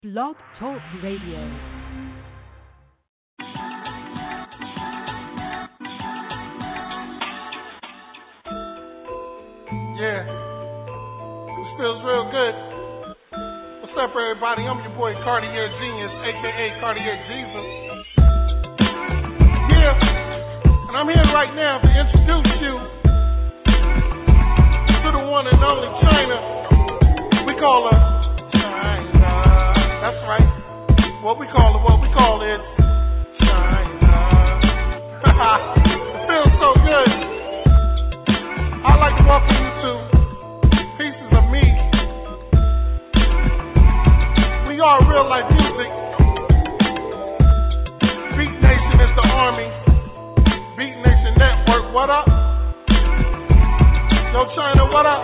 Blog Talk Radio. Yeah, this feels real good. What's up, everybody? I'm your boy Cartier Genius, aka Cartier Jesus. Yeah, and I'm here right now to introduce you to the one and only China. We call her China. That's right. What we call it China. It feels so good. I'd like to welcome you to Pieces of Me. We are real life music. Beat Nation is the army. Beat Nation Network, what up? Yo, China, what up?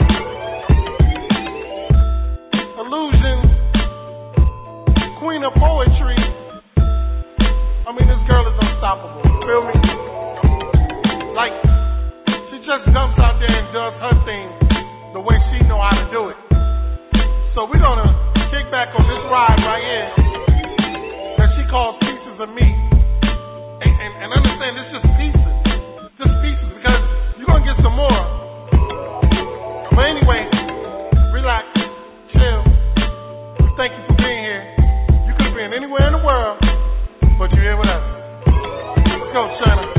Illusion, Queen of Poetry. I mean, this girl is unstoppable. You feel me? Like, she just jumps out there and does her thing the way she know how to do it. So we're gonna kick back on this ride right here that she calls Pieces of Me. And understand, it's just pieces. Just pieces, because you're gonna get some more. But anyway, relax, chill. We thank you for being here. You could have been anywhere in the world, but you're here with us. Let's go, China.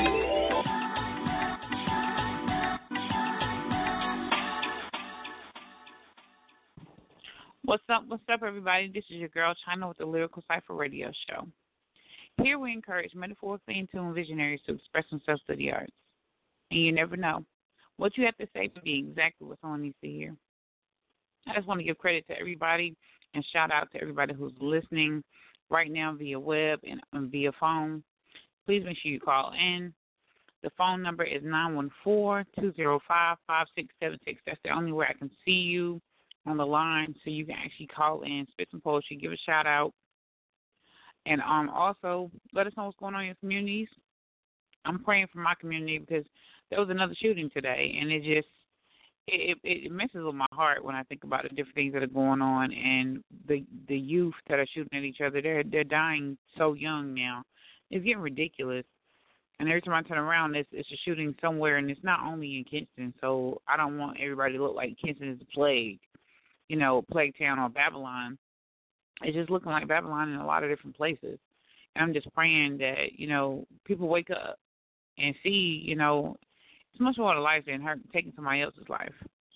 What's up, everybody? This is your girl, China, with the Lyrical Cypher Radio Show. Here we encourage metaphorically in tune visionaries to express themselves through the arts. And you never know. What you have to say can be exactly what someone needs to hear. I just want to give credit to everybody and shout out to everybody who's listening right now via web and via phone. Please make sure you call in. The phone number is 914-205-5676. That's the only way I can see you on the line, so you can actually call in, spit some poetry, give a shout out, and also let us know what's going on in your communities. I'm praying for my community because there was another shooting today, and it messes with my heart when I think about the different things that are going on, and the youth that are shooting at each other. They're dying so young now. It's getting ridiculous. And every time I turn around, it's a shooting somewhere, and it's not only in Kinston. So I don't want everybody to look like Kinston is the plague. Plague Town or Babylon. It's just looking like Babylon in a lot of different places. And I'm just praying that, people wake up and see, it's much more to life than her taking somebody else's life.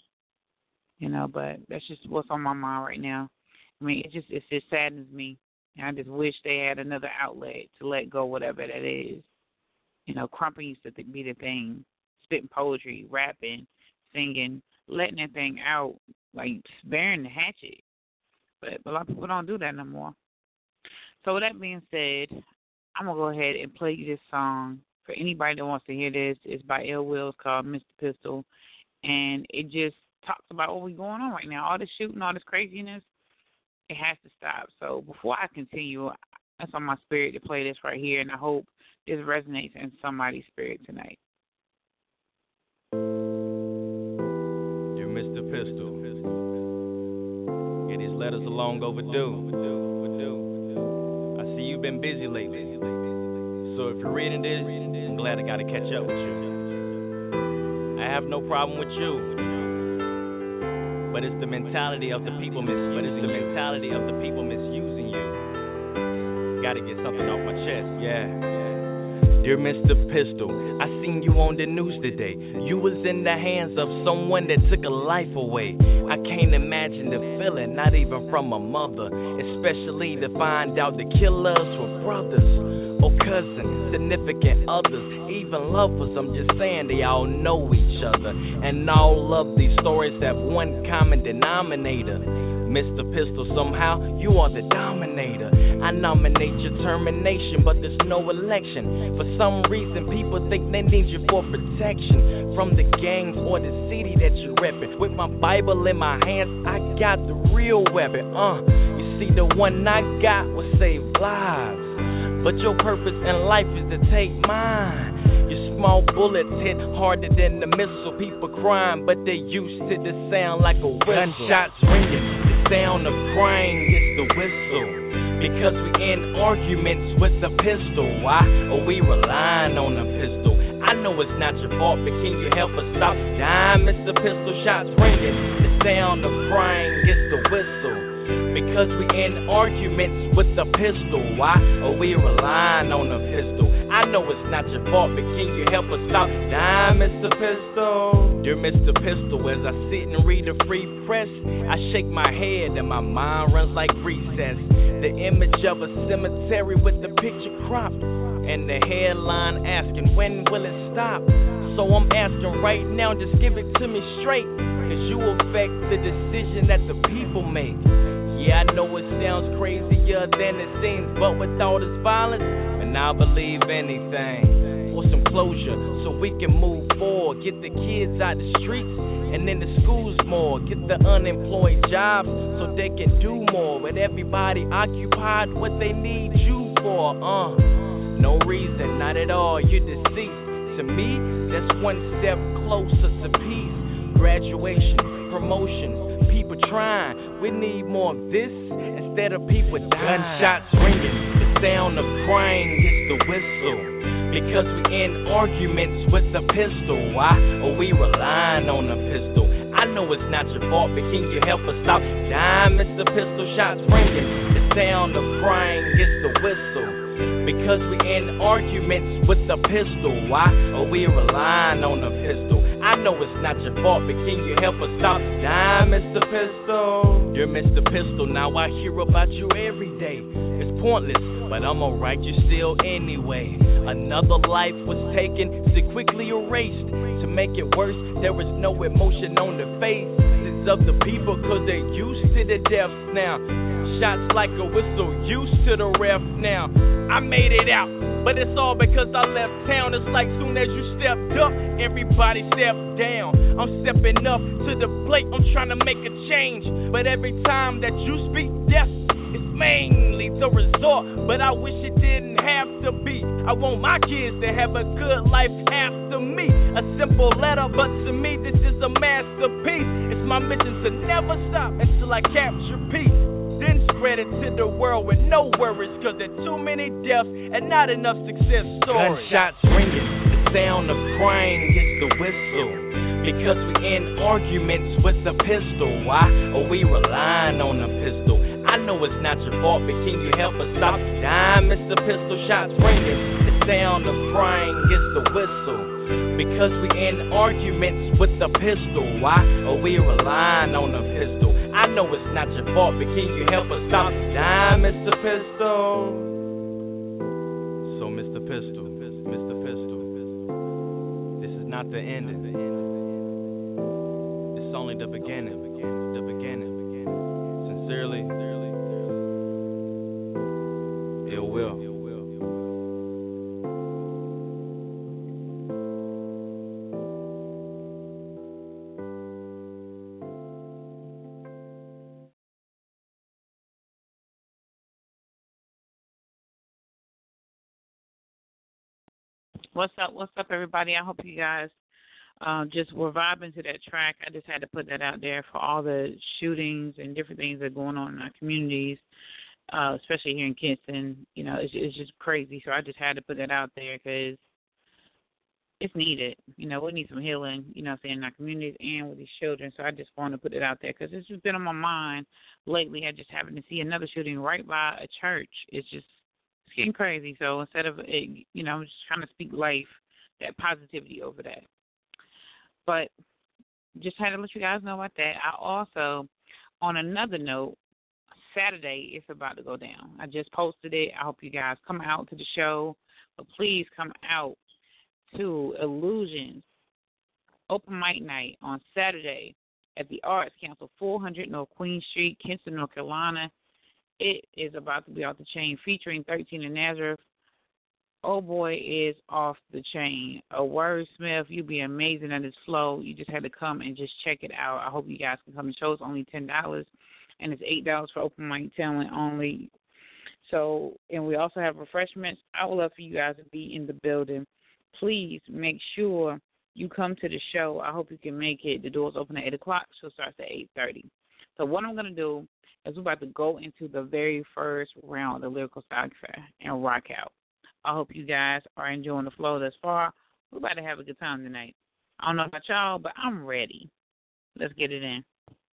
But that's just what's on my mind right now. I mean, it just saddens me. And I just wish they had another outlet to let go whatever that is. Crumping used to be the thing. Spitting poetry, rapping, singing, letting that thing out. Like bearing the hatchet. But a lot of people don't do that no more. So with that being said, I'm going to go ahead and play you this song. For anybody that wants to hear this, it's by L. Wills, called Mr. Pistol. And it just talks about what's going on right now. All this shooting, all this craziness, it has to stop. So before I continue, that's on my spirit to play this right here. And I hope this resonates in somebody's spirit tonight. Dear Mr. Pistol. These letters are long overdue. I see you've been busy lately. So if you're reading this, I'm glad I got to catch up with you. I have no problem with you. But it's the mentality of the people misusing you. Got to get something off my chest, yeah. Dear Mr. Pistol, I seen you on the news today. You was in the hands of someone that took a life away. I can't imagine the feeling, not even from a mother. Especially to find out the killers were brothers or cousins, significant others, even lovers. I'm just saying they all know each other. And all of these stories have one common denominator. Mr. Pistol, somehow you are the dominator. I nominate your termination, but there's no election. For some reason, people think they need you for protection from the gangs or the city that you're repping. With my Bible in my hands, I got the real weapon. You see, the one I got will save lives, but your purpose in life is to take mine. Your small bullets hit harder than the missile. People crying, but they used to the sound like a whistle. Gunshots ringing. sound of crying is the whistle. Because we in arguments with the pistol. Why are we relying on a pistol? I know it's not your fault, but can you help us stop dying? Mr. Pistol shots ringing. The sound of crying is the whistle. Because we in arguments with the pistol. Why are we relying on a pistol? I know it's not your fault, but can you help us stop dying, Mr. Pistol? Dear Mr. Pistol, as I sit and read the free press, I shake my head and my mind runs like recess. The image of a cemetery with the picture cropped, and the headline asking, when will it stop? So I'm asking right now, just give it to me straight, cause you affect the decision that the people make. Yeah, I know it sounds crazier than it seems, but with all this violence, and I'll believe anything for some closure, so we can move forward. Get the kids out the streets and in the schools more. Get the unemployed jobs so they can do more. With everybody occupied, what they need you for? No reason, not at all. You're deceased. To me, that's one step closer to peace. Graduation, promotions, people trying. We need more of this instead of people dying. Gunshots ringing, the sound of crying is the whistle. Because we in arguments with the pistol. Why are we relying on a pistol? I know it's not your fault, but can you help us stop dying? Mr. Pistol shots ringing, the sound of crying is the whistle. Because we in arguments with the pistol. Why are we relying on a pistol? I know it's not your fault, but can you help us stop dying, Mr. Pistol? Dear Mr. Pistol, now I hear about you every day. It's pointless, but I'ma write you still anyway. Another life was taken, so quickly erased. To make it worse, there is no emotion on the faces of the people, cause they're used to the deaths now. Shots like a whistle, used to the ref now. I made it out, but it's all because I left town. It's like soon as you stepped up, everybody stepped down. I'm stepping up to the plate, I'm trying to make a change. But every time that you speak death, it's mainly the resort. But I wish it didn't have to be. I want my kids to have a good life after me. A simple letter, but to me this is a masterpiece. It's my mission to never stop until I capture peace. Then spread it to the world with no worries, cause there are too many deaths and not enough success stories. Gunshots ringing, the sound of crying is the whistle. Because we in arguments with the pistol. Why are we relying on a pistol? I know it's not your fault, but can you help us stop dying? Mr. Pistol shots ringing, the sound of crying is the whistle. Because we in arguments with the pistol. Why are we relying on a pistol? I know it's not your fault, but can you help us stop dying, Mr. Pistol? So, Mr. Pistol, this is not the ending. It's only the beginning. Sincerely, Ill Will. What's up, everybody? I hope you guys just were vibing to that track. I just had to put that out there for all the shootings and different things that are going on in our communities, especially here in Kinston. You know, it's just crazy. So I just had to put that out there because it's needed. You know, we need some healing, you know, in our communities and with these children. So I just want to put it out there because it's just been on my mind lately. I just happened to see another shooting right by a church. It's getting crazy. So instead of, you know, I'm just trying to speak life, that positivity over that. But just had to let you guys know about that. I also, on another note, Saturday it's about to go down. I just posted it. I hope you guys come out to the show. But please come out to Illusions Open Mic Night on Saturday at the Arts Council, 400 North Queen Street, Kinston, North Carolina. It is about to be off the chain, featuring 13 and Nazareth. Oh boy, is off the chain. A wordsmith, you'd be amazing at his flow. You just had to come and just check it out. I hope you guys can come. The show's only $10, and it's $8 for open mic talent only. So, and we also have refreshments. I would love for you guys to be in the building. Please make sure you come to the show. I hope you can make it. The doors open at 8 o'clock. Show starts at 8:30. So what I'm going to do is we're about to go into the very first round of the Lyrical Cipher and rock out. I hope you guys are enjoying the flow thus far. We're about to have a good time tonight. I don't know about y'all, but I'm ready. Let's get it in.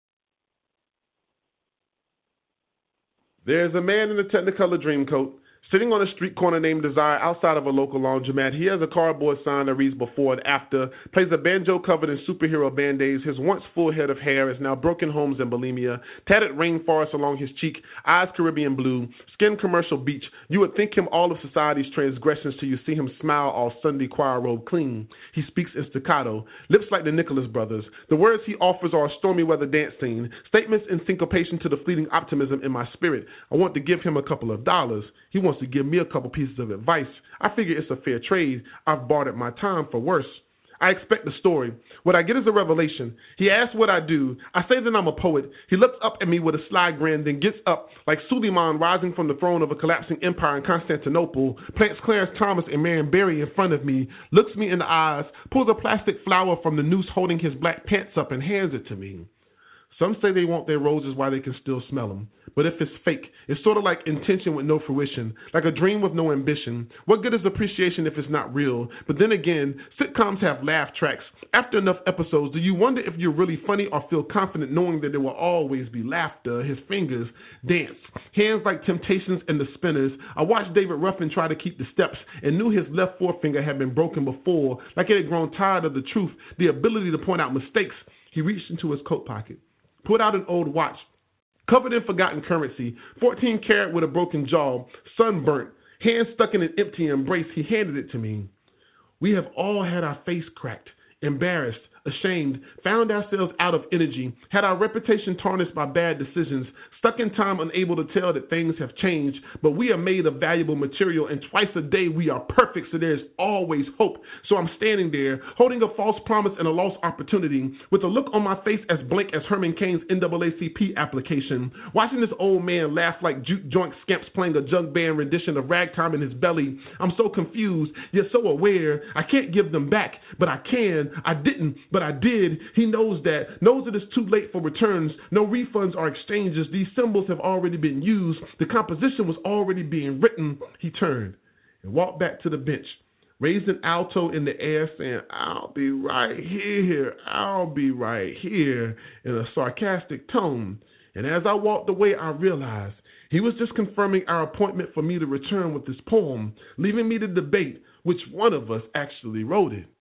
There's a man in a Technicolor dream coat sitting on a street corner named Desire outside of a local laundromat. He has a cardboard sign that reads before and after, plays a banjo covered in superhero band-aids. His once full head of hair is now broken homes and bulimia, tattered rainforest along his cheek, eyes Caribbean blue, skin commercial beach. You would think him all of society's transgressions till you see him smile all Sunday choir robe clean. He speaks in staccato, lips like the Nicholas brothers. The words he offers are a stormy weather dance scene, statements in syncopation to the fleeting optimism in my spirit. I want to give him a couple of dollars. He wants to give me a couple pieces of advice. I figure it's a fair trade. I've bartered my time for worse. I expect the story. What I get is a revelation. He asks what I do. I say that I'm a poet. He looks up at me with a sly grin, then gets up like Suleiman rising from the throne of a collapsing empire in Constantinople, plants Clarence Thomas and Marion Barry in front of me, looks me in the eyes, pulls a plastic flower from the noose holding his black pants up and hands it to me. Some say they want their roses while they can still smell them. But if it's fake, it's sort of like intention with no fruition, like a dream with no ambition. What good is appreciation if it's not real? But then again, sitcoms have laugh tracks. After enough episodes, do you wonder if you're really funny or feel confident knowing that there will always be laughter? His fingers dance, hands like Temptations and the Spinners. I watched David Ruffin try to keep the steps and knew his left forefinger had been broken before, like it had grown tired of the truth, the ability to point out mistakes. He reached into his coat pocket, pulled out an old watch, covered in forgotten currency, 14 karat with a broken jaw, sunburnt, hands stuck in an empty embrace. He handed it to me. We have all had our face cracked, embarrassed, ashamed, found ourselves out of energy, had our reputation tarnished by bad decisions, stuck in time unable to tell that things have changed, but we are made of valuable material, and twice a day we are perfect, so there's always hope. So I'm standing there, holding a false promise and a lost opportunity, with a look on my face as blank as Herman Cain's NAACP application, watching this old man laugh like juke joint scamps playing a jug band rendition of Ragtime in his belly. I'm so confused, yet so aware. I can't give them back, but I can. I didn't, but I did. He knows that it's too late for returns. No refunds or exchanges. These symbols have already been used. The composition was already being written. He turned and walked back to the bench, raised an alto in the air, saying, "I'll be right here. I'll be right here," in a sarcastic tone. And as I walked away, I realized he was just confirming our appointment for me to return with this poem, leaving me to debate which one of us actually wrote it.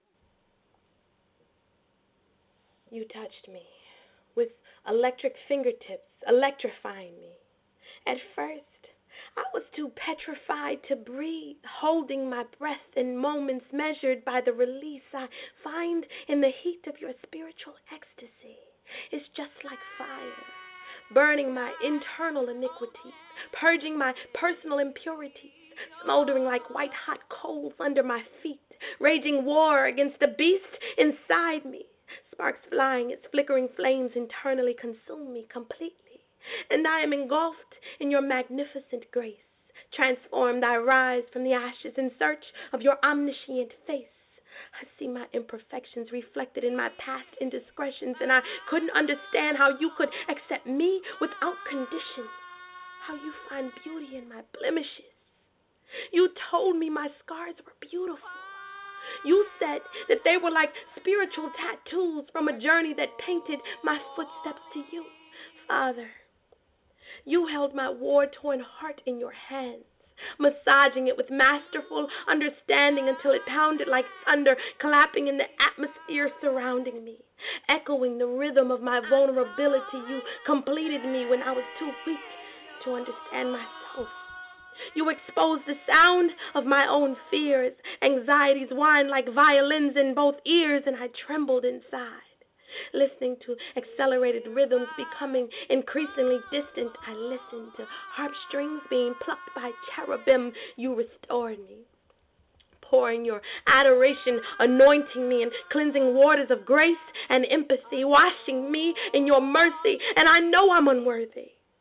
You touched me with electric fingertips, electrifying me. At first, I was too petrified to breathe, holding my breath in moments measured by the release I find in the heat of your spiritual ecstasy. It's just like fire, burning my internal iniquities, purging my personal impurities, smoldering like white-hot coals under my feet, raging war against the beast inside me. Sparks flying, its flickering flames internally consume me completely, and I am engulfed in your magnificent grace. Transformed, I rise from the ashes in search of your omniscient face. I see my imperfections reflected in my past indiscretions, and I couldn't understand how you could accept me without conditions, how you find beauty in my blemishes. You told me my scars were beautiful. You said that they were like spiritual tattoos from a journey that painted my footsteps to you. Father, you held my war-torn heart in your hands, massaging it with masterful understanding until it pounded like thunder, clapping in the atmosphere surrounding me. Echoing the rhythm of my vulnerability, you completed me when I was too weak to understand myself. You exposed the sound of my own fears. Anxieties whined like violins in both ears, and I trembled inside. Listening to accelerated rhythms becoming increasingly distant, I listened to harp strings being plucked by cherubim. You restored me, pouring your adoration, anointing me, and cleansing waters of grace and empathy, washing me in your mercy, and I know I'm unworthy.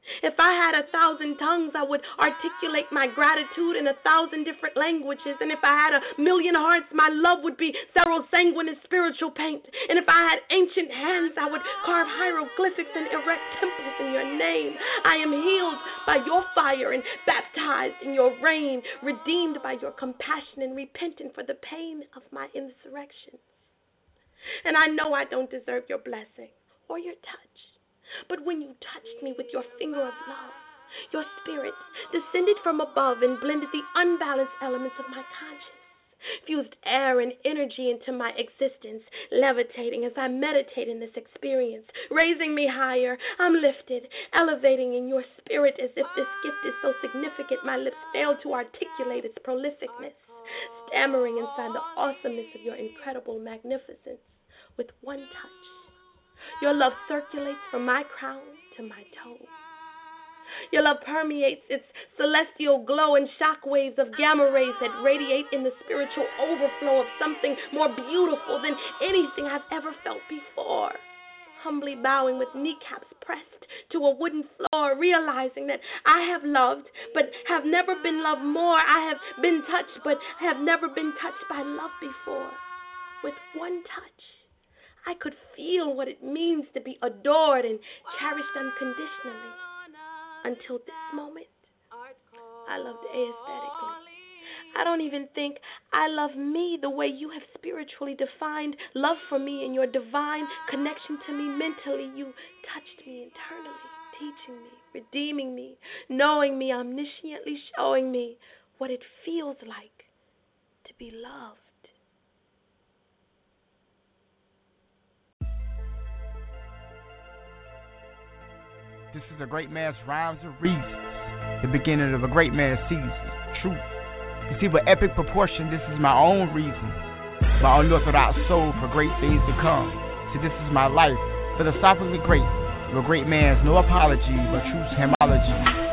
If I had 1,000 tongues, I would articulate my gratitude in 1,000 different languages. And if I had 1,000,000 hearts, my love would be thorough, sanguine, and spiritual paint. And if I had ancient hands, I would carve hieroglyphics and erect temples in your name. I am healed by your fire and baptized in your rain, redeemed by your compassion and repentant for the pain of my insurrections. And I know I don't deserve your blessing or your touch. But when you touched me with your finger of love, your spirit descended from above and blended the unbalanced elements of my conscience, fused air and energy into my existence, levitating as I meditate in this experience, raising me higher. I'm lifted, elevating in your spirit as if this gift is so significant my lips fail to articulate its prolificness, stammering inside the awesomeness of your incredible magnificence with one touch. Your love circulates from my crown to my toes. Your love permeates its celestial glow in shock waves of gamma rays that radiate in the spiritual overflow of something more beautiful than anything I've ever felt before. Humbly bowing with kneecaps pressed to a wooden floor, realizing that I have loved but have never been loved more. I have been touched but have never been touched by love before. With one touch, I could feel what it means to be adored and cherished unconditionally. Until this moment, I loved aesthetically. I don't even think I love me the way you have spiritually defined love for me in your divine connection to me mentally. You touched me internally, teaching me, redeeming me, knowing me, omnisciently showing me what it feels like to be loved. This is a great man's rhymes and reasons, the beginning of a great man's season. Truth. You see, with epic proportion, this is my own reason, my unorthodox soul for great things to come. See, this is my life, philosophically great, with a great man's no apology, but truth's hymology.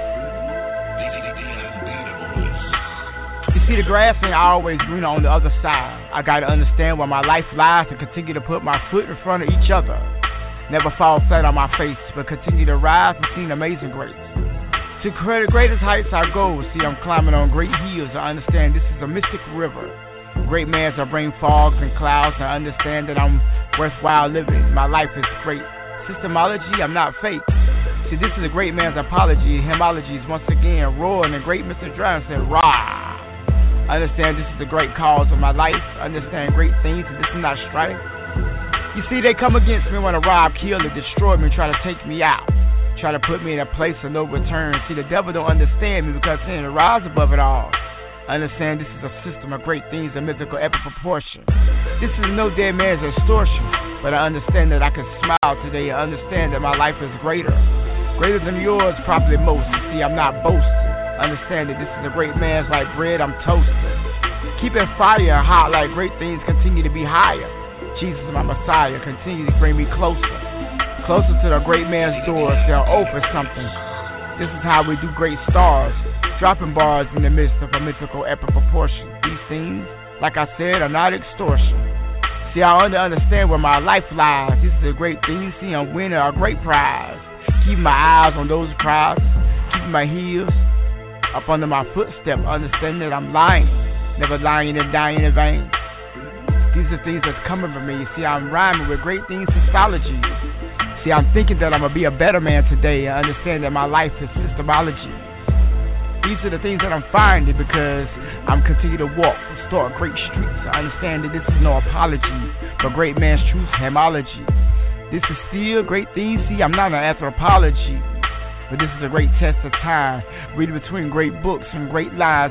You see, the grass ain't always greener on the other side. I gotta understand where my life lies and continue to put my foot in front of each other. Never fall flat on my face, but continue to rise and see amazing grace. To the greatest heights I go, see I'm climbing on great hills. I understand this is a mystic river. Great man's I bring fogs and clouds. I understand that I'm worthwhile living. My life is great. Systemology, I'm not fake. See, this is a great man's apology. Hymologies once again roaring, and great Mr. Dry said, rah. I understand this is the great cause of my life. I understand great things, and this is not strife. You see, they come against me, want to rob, kill, and destroy me, try to take me out, try to put me in a place of no return. See, the devil don't understand me because he didn't rise above it all. I understand this is a system of great things, a mythical epic proportion. This is no dead man's extortion, but I understand that I can smile today. I understand that my life is greater than yours, probably most. See, I'm not boasting. Understand that this is a great man's like bread, I'm toasting. Keep it fire hot like great things continue to be higher. Jesus, my Messiah, continue to bring me closer to the great man's doors. They'll open something. This is how we do great stars, dropping bars in the midst of a mythical epic proportion. These things, like I said, are not extortion. See, I understand where my life lies. This is a great thing. See, I'm winning a great prize. Keep my eyes on those prizes. Keep my heels up under my footstep. Understand that I'm lying, never lying and dying in vain. These are things that's coming from me. See, I'm rhyming with great things, histology. See, I'm thinking that I'm going to be a better man today. I understand that my life is systemology. These are the things that I'm finding because I'm continuing to walk and start great streets. I understand that this is no apology, but great man's truth, hymology. This is still great things. See, I'm not an anthropology, but this is a great test of time. Reading between great books and great lines.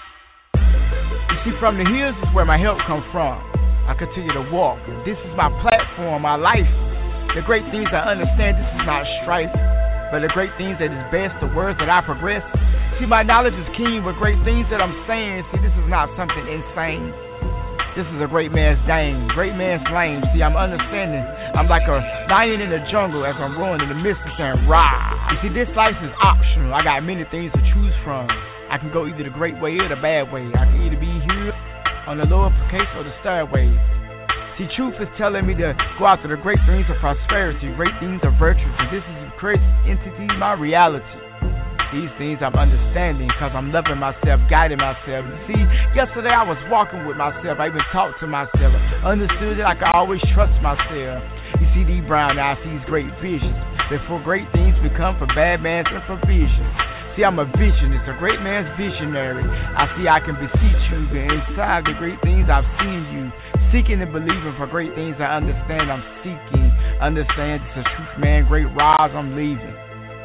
You see, from the hills is where my help comes from. I continue to walk. This is my platform, my life. The great things I understand, this is not strife, but the great things that is best, the words that I progress. See, my knowledge is keen with great things that I'm saying. See, this is not something insane. This is a great man's dame, great man's lane. See, I'm understanding. I'm like a lion in the jungle as I'm rolling in the midst of saying, rah. You see, this life is optional. I got many things to choose from. I can go either the great way or the bad way. I can either be here on the lower case or the stairway. See, truth is telling me to go after the great things of prosperity, great things of virtue, for this is a crazy entity, my reality. These things I'm understanding, cause I'm loving myself, guiding myself. You see, yesterday I was walking with myself, I even talked to myself, understood that I could always trust myself. You see, these brown eyes sees great visions, therefore great things become for bad man's improvision. See, I'm a visionist, a great man's visionary. I see I can beseech you, but inside the great things I've seen you. Seeking and believing for great things I understand I'm seeking. Understand it's a truth, man, great rise I'm leaving.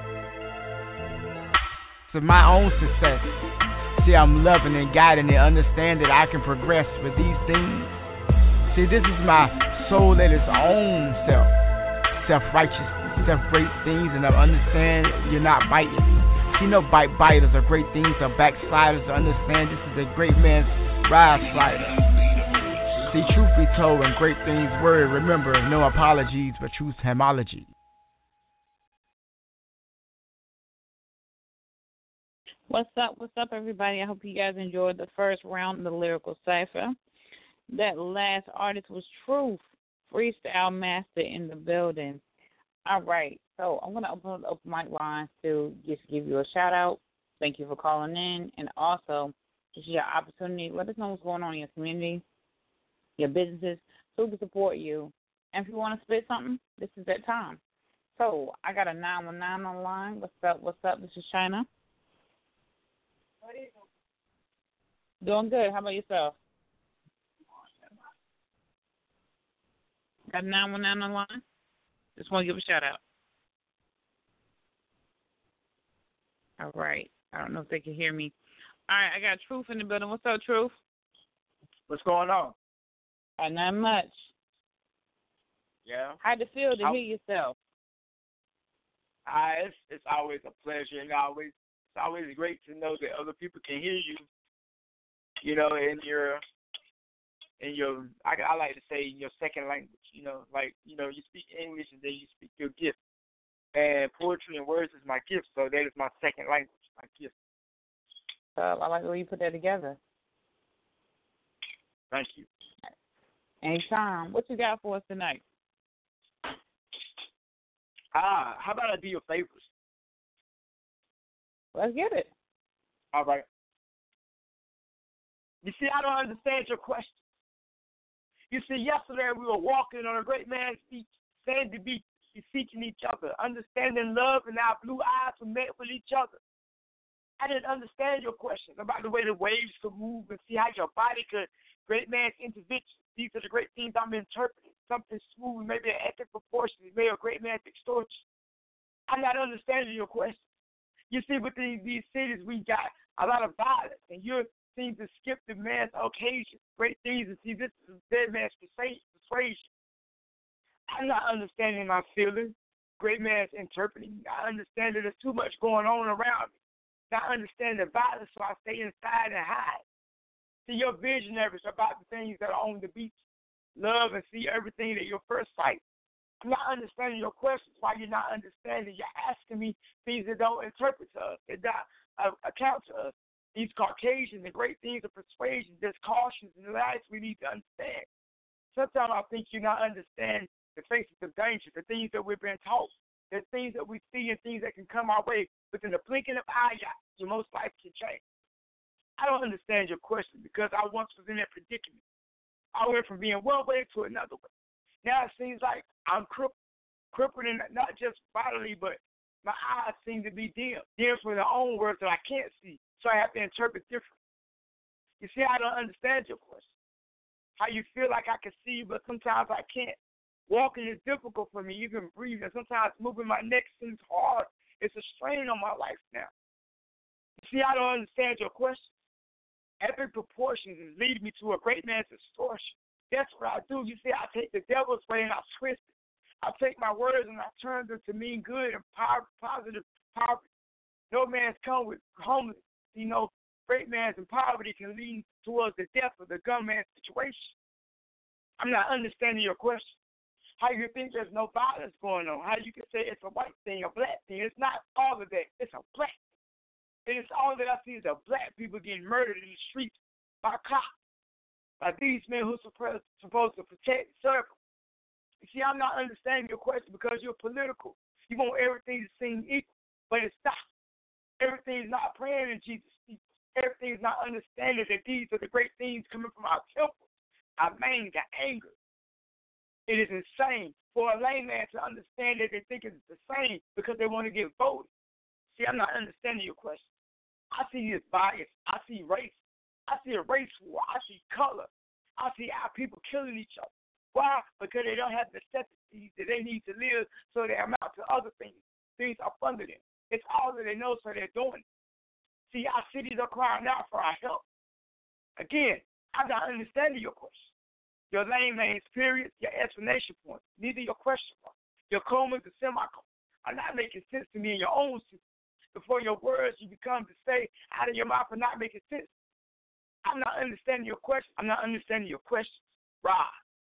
To my own success. See, I'm loving and guiding and understand that I can progress with these things. See, this is my soul at its own self. Self-righteous, self-great things, and I understand you're not biting. See, no biters or great things or backsliders to understand this is a great man's rise slider. See, truth be told and great things word, remember, no apologies for truth homology. What's up, everybody? I hope you guys enjoyed the first round of the Lyrical Cypher. That last artist was Truth, Freestyle Master in the building. All right, so I'm going to open up mic lines to just give you a shout-out. Thank you for calling in. And also, this is your opportunity. Let us know what's going on in your community, your businesses, so we can support you. And if you want to spit something, this is that time. So I got a 919 on the line. What's up? This is China. Doing good. How about yourself? Got 919 on the line? Just want to give a shout out. All right. I don't know if they can hear me. All right. I got Truth in the building. What's up, Truth? What's going on? Not much. Yeah. How'd it feel to hear yourself? It's always a pleasure, and it's always great to know that other people can hear you. You know, in your I like to say in your second language. You know, like you speak English and then you speak your gift. And poetry and words is my gift, so that is my second language, my gift. I like the way you put that together. Thank you. Anytime. What you got for us tonight? How about I do your favors? Let's get it. All right. You see, I don't understand your question. You see, yesterday we were walking on a great man's beach, sandy beach, beseeching each other, understanding love, and our blue eyes were met with each other. I didn't understand your question about the way the waves could move and see how your body could, great man's intervention. These are the great things I'm interpreting. Something smooth, maybe an epic proportion, maybe a great man's extortion. I'm not understanding your question. You see, with these cities, we got a lot of violence, and you seem to skip the man's occasion. Great things, and see, this is dead man's persuasion. I'm not understanding my feelings. Great man's interpreting. I understand that there's too much going on around me. I understand the violence, so I stay inside and hide. See, your visionaries about the things that are on the beach. Love and see everything at your first sight. I'm not understanding your questions. Why you're not understanding? You're asking me things that don't interpret to us, that don't account to us. These Caucasians, the great things of persuasion, there's cautions and lies we need to understand. Sometimes I think you're not understanding the faces of danger, the things that we've been taught, the things that we see and things that can come our way within the blinking of eye, your most life can change. I don't understand your question because I once was in that predicament. I went from being one way to another way. Now it seems like I'm crippled in not just bodily, but my eyes seem to be dim from their own words that I can't see. So I have to interpret differently. You see, I don't understand your question. How you feel like I can see you, but sometimes I can't. Walking is difficult for me, even breathing. Sometimes moving my neck seems hard. It's a strain on my life now. You see, I don't understand your question. Epic proportions is leading me to a great man's distortion. That's what I do. You see, I take the devil's way and I twist it. I take my words and I turn them to mean good and positive poverty. No man's come with homeless. You know, great man's in poverty can lead towards the death of the gunman's situation. I'm not understanding your question. How you think there's no violence going on? How you can say it's a white thing, a black thing? It's not all of that. It's a black thing. And it's all that I see is a black people getting murdered in the streets by cops. by these men who are supposed to protect the circle. You see, I'm not understanding your question because you're political. You want everything to seem equal, but it's not. Everything is not praying in Jesus' people. Everything is not understanding that these are the great things coming from our temple, our anger, anger. It is insane for a layman to understand that they think it's the same because they want to get voted. See, I'm not understanding your question. I see this bias. I see race. I see a race war. I see color. I see our people killing each other. Why? Because they don't have the necessities that they need to live, so they amount to other things. Things are funded in. It's all that they know, so they're doing it. See, our cities are crying out for our help. Again, I'm not understanding your question. Your layman's periods, your explanation points, neither your question marks, your commas and semicolons are not making sense to me in your own system. Before your words you become to say out of your mouth are not making sense. I'm not understanding your question. I'm not understanding your questions. Rob.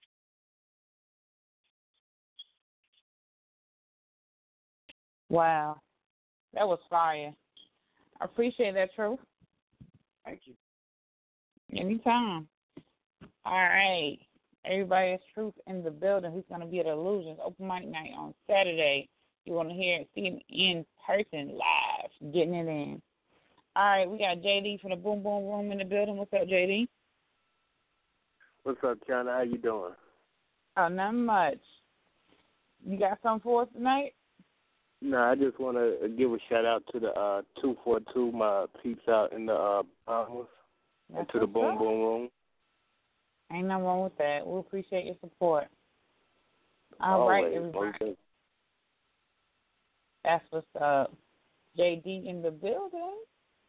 Wow. That was fire. I appreciate that, Truth. Thank you. Anytime. All right. Everybody has Truth in the building. Who's going to be at Illusions Open Mic Night on Saturday? You want to see him in person, live, getting it in. All right, we got JD from the Boom Boom Room in the building. What's up, JD? What's up, Kiana? How you doing? Oh, not much. You got something for us tonight? No, I just want to give a shout-out to the 242, my peeps out in the Bahamas, and to the Boom Boom Room. Ain't nothing wrong with that. We appreciate your support. All right, everybody. Okay. That's what's up. JD in the building.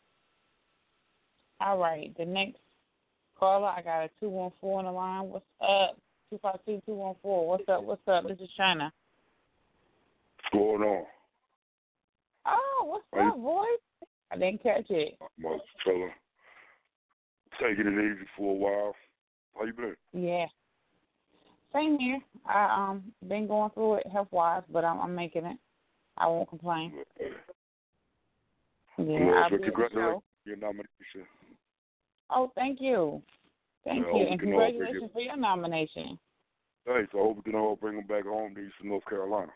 All right, the next caller, I got a 214 on the line. What's up? 252-214. What's up? What's up? This is China. What's going on? Oh, what's up, boy? I didn't catch it. Much fella. Taking it easy for a while. How you been? Yeah. Same here. I been going through it health-wise, but I'm making it. I won't complain. Yeah, so congratulations on your nomination. Oh, thank you. Thank you. And congratulations for your nomination. Thanks. I hope we can all bring them back home to Eastern North Carolina.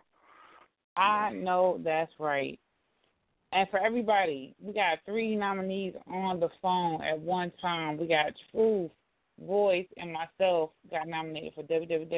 I know that's right. And for everybody, we got 3 nominees on the phone at one time. We got Truth, Voice, and myself got nominated for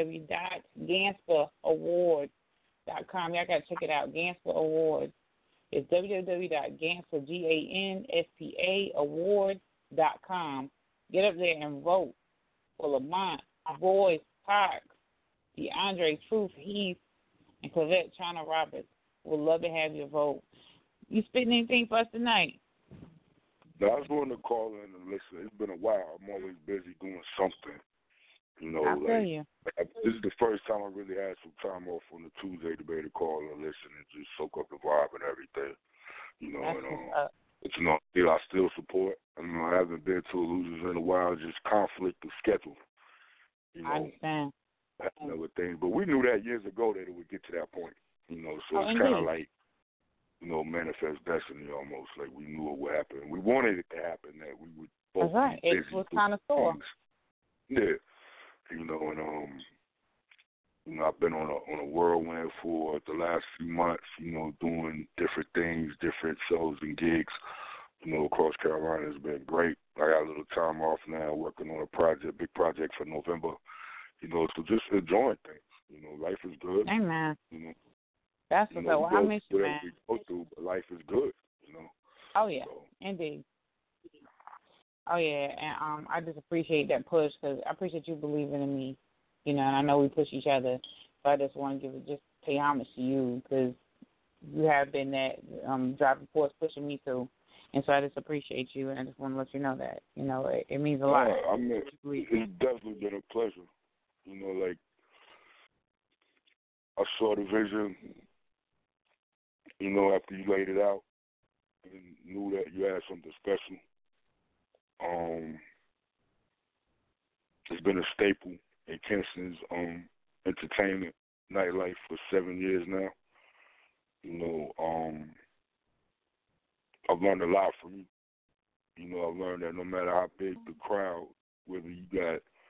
www.GANSPA.awards.com. Y'all got to check it out. GANSPA Awards. It's www.GANSPA, GANSPA awards.com. Get up there and vote for Lamont, Voice, Parks, DeAndre, Truth, Heath, and Clavette China Roberts. Would love to have your vote. You spitting anything for us tonight? No, I just wanted to call in and listen. It's been a while. I'm always busy doing something. You know, I feel you. This is the first time I really had some time off on the Tuesday to be able to call and listen and just soak up the vibe and everything. You know, it's not deal I still support. I haven't been to Illusions in a while, just conflict of schedule. You know, I understand. That's another thing. But we knew that years ago that it would get to that point. You know, so it's kind of like, you know, manifest destiny almost. Like we knew it would happen. We wanted it to happen, that we would both That's right. It was kind of sore. Yeah. You know, and you know, I've been on a whirlwind for the last few months, you know, doing different things, different shows and gigs, you know, across Carolina. Has been great. I got a little time off now, working on a project, big project for November, you know, so just enjoying things. You know, life is good. Amen. You know, that's what's up. Well, I miss you, man. We go through, but life is good, you know. Oh, yeah, indeed. Oh, yeah, and I just appreciate that push because I appreciate you believing in me, you know, and I know we push each other, so I just want to pay homage to you because you have been that driving force pushing me through, and so I just appreciate you, and I just want to let you know that, you know, it means a lot. I mean, it's definitely been a pleasure, you know, like I saw the vision, you know, after you laid it out and knew that you had something special. It's been a staple in Kinston's entertainment nightlife for 7 years now. You know, I've learned a lot from you. You know, I've learned that no matter how big the crowd, whether you got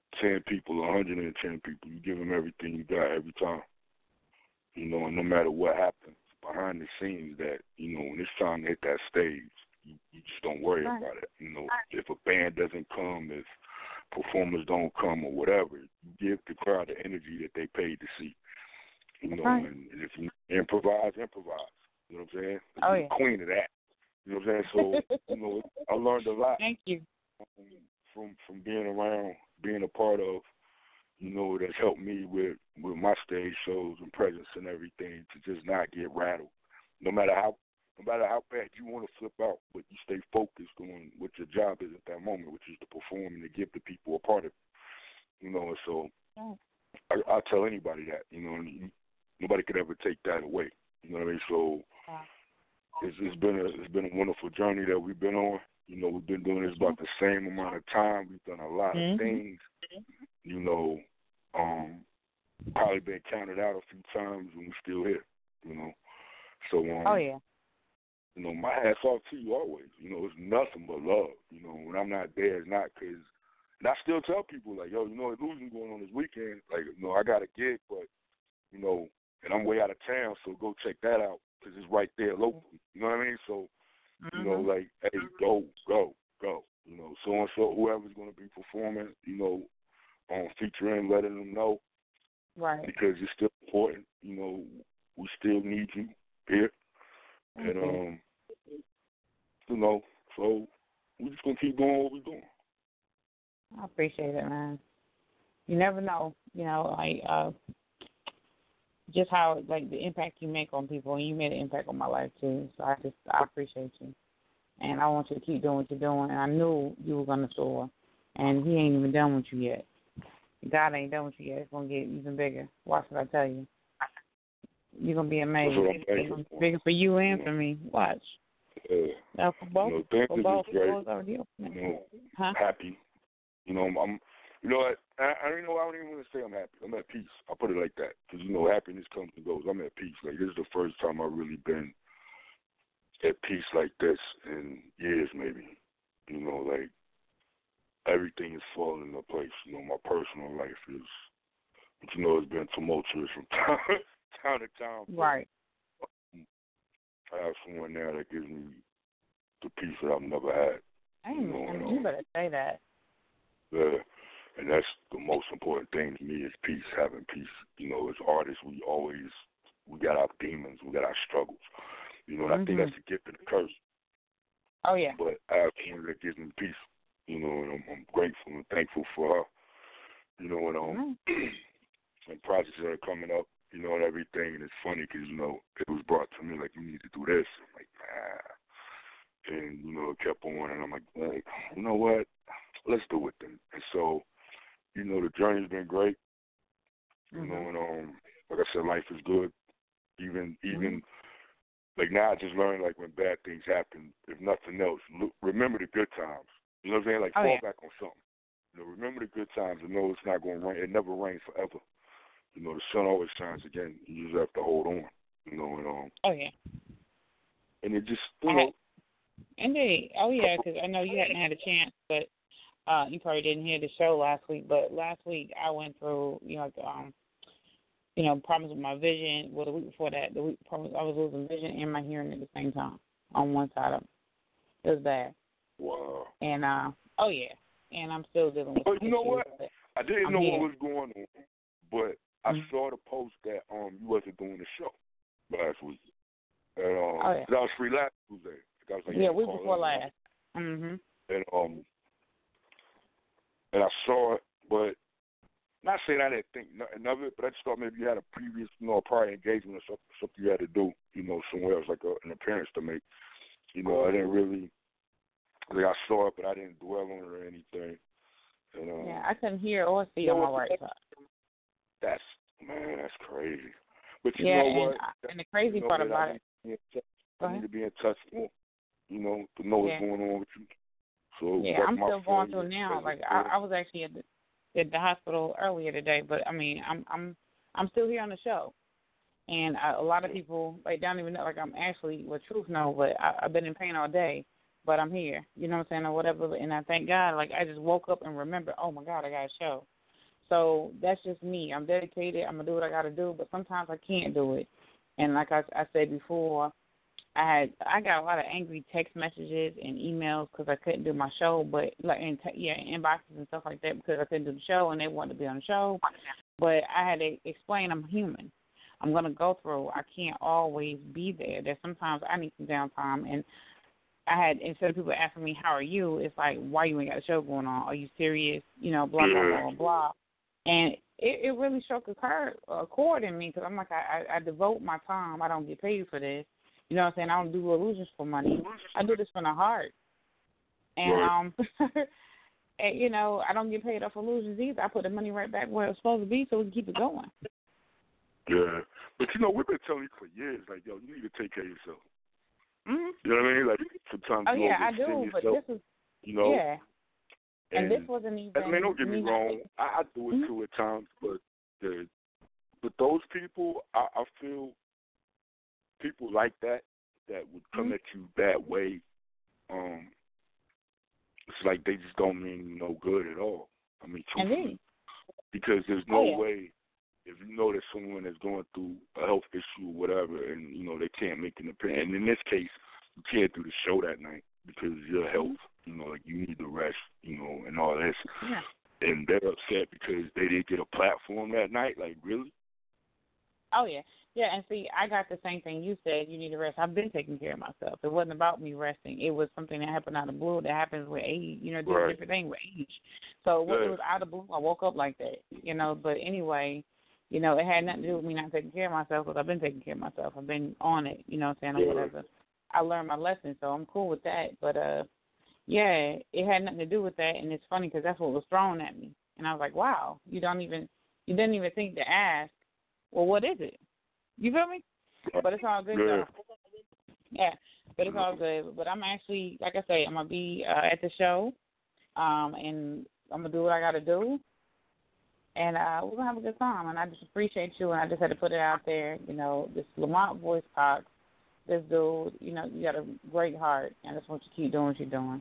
10 people, 110 people. You give them everything you got every time. And no matter what happens behind the scenes, that, when it's time to hit that stage, you just don't worry about it. If a band doesn't come, if performers don't come or whatever, you give the crowd the energy that they paid to see. And if you improvise. You know what I'm saying? You're the queen of that. You know what I'm saying? So, I learned a lot. Thank you. From being around, being a part of, that's helped me with my stage shows and presence and everything, to just not get rattled. No matter how bad you want to flip out, but you stay focused on what your job is at that moment, which is to perform and to give the people a part of it. And so I tell anybody that, nobody could ever take that away. You know what I mean? So it's been a wonderful journey that we've been on. We've been doing this about the same amount of time. We've done a lot of things. Probably been counted out a few times, and we're still here. So my hat's off to you always. It's nothing but love. When I'm not there, it's not because. And I still tell people, like, yo, Illusion going on this weekend. Like, I got a gig, but and I'm way out of town, so go check that out because it's right there locally. You know what I mean? So, like, hey, go. So whoever's going to be performing, featuring, letting them know. Right. Because it's still important. We still need you here. And, so we're just going to keep doing what we're doing. I appreciate it, man. You never know, just how, like, the impact you make on people, and you made an impact on my life, too. So I appreciate you. And I want you to keep doing what you're doing. And I knew you were going to soar. And he ain't even done with you yet. God ain't done with you yet. It's going to get even bigger. Watch what I tell you. You're going to be amazed. It's going to be bigger for you and for me. Watch. Now, for both. For both. Happy. I'm. You know what? I don't even want to say I'm happy. I'm at peace. I'll put it like that. Because, happiness comes and goes. I'm at peace. Like, this is the first time I've really been at peace like this in years, maybe. Like, everything is falling into place. My personal life is, but it's been tumultuous from time to time. Right. I have someone now that gives me the peace that I've never had. Amen. You better say that. Yeah. And that's the most important thing to me is peace, having peace. As artists, we got our demons, we got our struggles. And I think that's a gift and a curse. Oh, yeah. But I have someone that gives me peace, and I'm grateful and thankful for her, and projects that are coming up, and everything. And it's funny because, it was brought to me like, you need to do this. I'm like, nah. And, it kept on, and I'm like, you know what? Let's do it then. And so, the journey's been great. And like I said, life is good. Even like now I just learned, like, when bad things happen, if nothing else, remember the good times. You know what I'm saying? Like, fall back on something. Remember the good times and know it's not going to rain. It never rains forever. The sun always shines again. You just have to hold on. And it just, Indeed. Oh, yeah, because I know you hadn't had a chance, but you probably didn't hear the show last week. But last week I went through, problems with my vision. Well, the week before that, I was losing vision and my hearing at the same time on one side of it. It was bad. Wow. And, and I'm still dealing with But you know what? I didn't know what was going on, but I saw the post that you wasn't doing the show last week. And that was free last Tuesday. Like, week before last. And and I saw it, but not saying I didn't think nothing of it, but I just thought maybe you had a previous, prior engagement or something you had to do, somewhere else, like an appearance to make. I didn't really, I saw it, but I didn't dwell on it or anything. And, I couldn't hear or see on my right side. That's crazy. But you know what? And the crazy part about it. I need to be in touch with to know what's going on with you. So I'm still going through now. Like I was actually at the hospital earlier today, but I mean I'm still here on the show, and a lot of people don't even know. Like I'm actually, truth know, but I've been in pain all day, but I'm here. You know what I'm saying, or whatever. And I thank God. Like I just woke up and remembered, oh my God, I got a show. So that's just me. I'm dedicated. I'm going to do what I got to do, but sometimes I can't do it. And like I said before, I got a lot of angry text messages and emails because I couldn't do my show, but like inboxes and stuff like that because I couldn't do the show and they wanted to be on the show. But I had to explain I'm human. I'm going to go through. I can't always be there. There's sometimes I need some downtime. And instead of people asking me, how are you, it's like, why you ain't got a show going on? Are you serious? Blah, blah, blah, blah. And it really struck a chord in me because I'm like, I devote my time. I don't get paid for this. You know what I'm saying? I don't do illusions for money. I do this from the heart. And, and, I don't get paid off illusions either. I put the money right back where it's supposed to be so we can keep it going. Yeah. But, we've been telling you for years, like, yo, you need to take care of yourself. Mm-hmm. You know what I mean? Like, sometimes you I do, but this is, yeah. And this wasn't even. I mean, don't get me wrong. I do it too at times, but those people, I feel people like that would come at you that way. It's like they just don't mean no good at all. I mean, truthfully, because there's no way if you know that someone is going through a health issue or whatever, and they can't make an appearance. And in this case, you can't do the show that night because of your health. Like you need to rest, and all this. Yeah. And they're upset because they didn't get a platform that night. Like, really? Oh, yeah. Yeah, and see, I got the same thing you said. You need to rest. I've been taking care of myself. It wasn't about me resting. It was something that happened out of the blue that happens with age, different thing with age. So it was out of the blue. I woke up like that, But anyway, it had nothing to do with me not taking care of myself because I've been taking care of myself. I've been on it, or whatever. I learned my lesson, so I'm cool with that. But, yeah, it had nothing to do with that, and it's funny because that's what was thrown at me. And I was like, wow, you didn't even think to ask, well, what is it? You feel me? But it's all good, though. Yeah, but it's all good. But I'm actually, like I say, I'm going to be at the show, and I'm going to do what I got to do. And we're going to have a good time. And I just appreciate you, and I just had to put it out there. This Lamont Voice Cox, this dude, you got a great heart, and I just want you to keep doing what you're doing.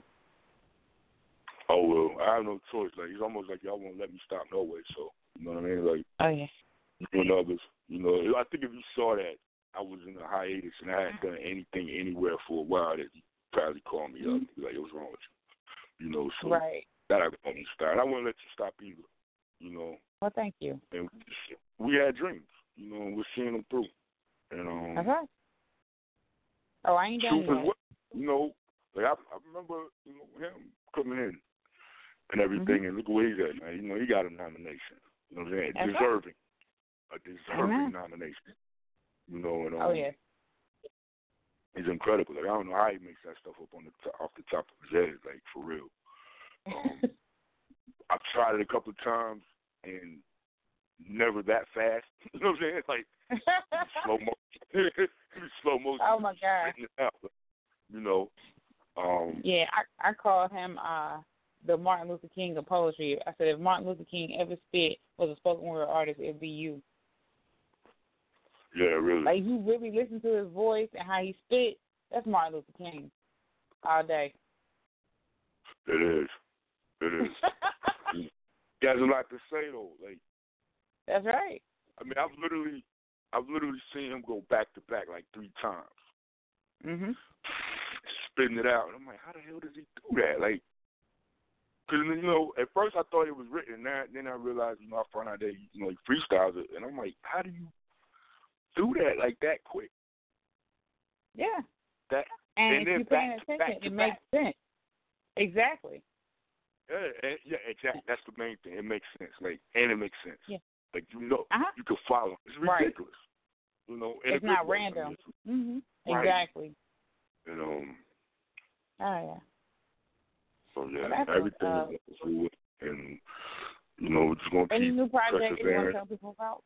Oh, well, I have no choice. Like, it's almost like y'all won't let me stop no way, so, you know what I mean? Like, oh, yeah. You and others, I think if you saw that I was in a hiatus and I hadn't done anything anywhere for a while, that you'd probably call me up and be like, what's wrong with you? So that I want to start. I wouldn't let you stop either, Well, thank you. And we had dreams, and we're seeing them through. And, okay. Oh, I ain't done yet. Like I remember, him coming in and everything, and look where he's at, man. He got a nomination. You know what I'm saying? Deserving. A deserving nomination. And oh, yeah. He's incredible. Like, I don't know how he makes that stuff up off the top of his head, like, for real. I've tried it a couple of times and never that fast. You know what I'm saying? Like, slow motion. Slow motion. Oh, my God. Yeah, I called him the Martin Luther King of poetry. I said, if Martin Luther King ever spit was a spoken word artist, it'd be you. Yeah, really. Like, you really listen to his voice and how he spit, that's Martin Luther King all day. It is. He has a lot to say, though. Like, that's right. I mean, I've literally seen him go back to back like 3 times. Spitting it out. And I'm like, how the hell does he do that? Like, because, at first I thought it was written. Then I realized, I found out that, he freestyles it. And I'm like, how do you do that like that quick? Yeah. And if you're paying attention, it makes sense. Exactly. Yeah, exactly. That's the main thing. It makes sense. Like, and it makes sense. Yeah. Like, you can follow. It's ridiculous. Right. It's not random. I mean, exactly. Oh, yeah. So, yeah, everything is fluid. And, we're just going to keep any new project you want to tell people about?